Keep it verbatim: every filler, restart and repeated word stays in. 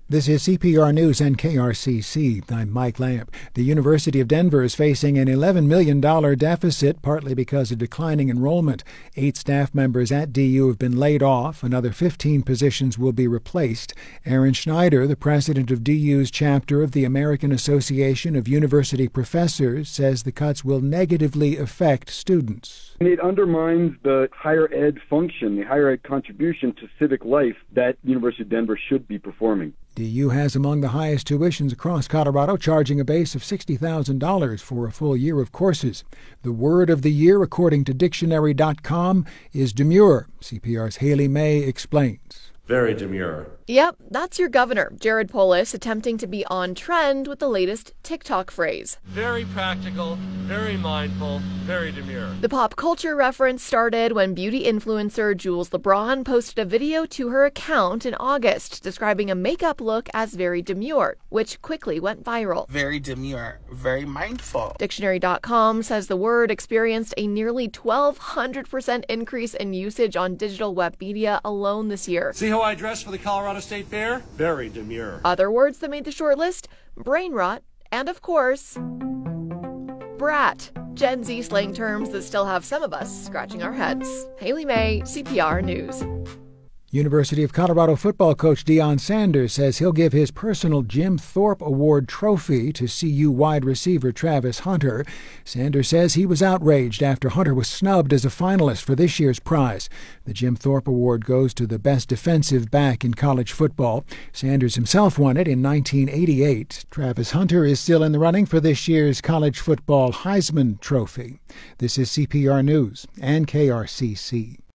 This is C P R News and K R C C. I'm Mike Lamp. The University of Denver is facing an eleven million dollars deficit, partly because of declining enrollment. Eight staff members at D U have been laid off. Another fifteen positions will be replaced. Aaron Schneider, the president of D U's chapter of the American Association of University Professors, says the cuts will negatively affect students. It undermines the higher ed function, the higher ed contribution to civic life that University of Denver should be performing. D U has among the highest tuitions across Colorado, charging a base of sixty thousand dollars for a full year of courses. The word of the year, according to dictionary dot com, is demure. C P R's Haley May explains. Very demure. Yep, that's your governor, Jared Polis, attempting to be on trend with the latest TikTok phrase. Very practical, very mindful, very demure. The pop culture reference started when beauty influencer Jules LeBron posted a video to her account in August describing a makeup look as very demure, which quickly went viral. Very demure, very mindful. Dictionary dot com says the word experienced a nearly twelve hundred percent increase in usage on digital web media alone this year. See how I dress for the Colorado State Fair? Very demure. Other words that made the short list: brain rot, and of course, brat. Gen Z slang terms that still have some of us scratching our heads. Haley May, C P R News. University of Colorado football coach Deion Sanders says he'll give his personal Jim Thorpe Award trophy to C U wide receiver Travis Hunter. Sanders says he was outraged after Hunter was snubbed as a finalist for this year's prize. The Jim Thorpe Award goes to the best defensive back in college football. Sanders himself won it in nineteen eighty-eight. Travis Hunter is still in the running for this year's college football Heisman Trophy. This is C P R News and K R C C.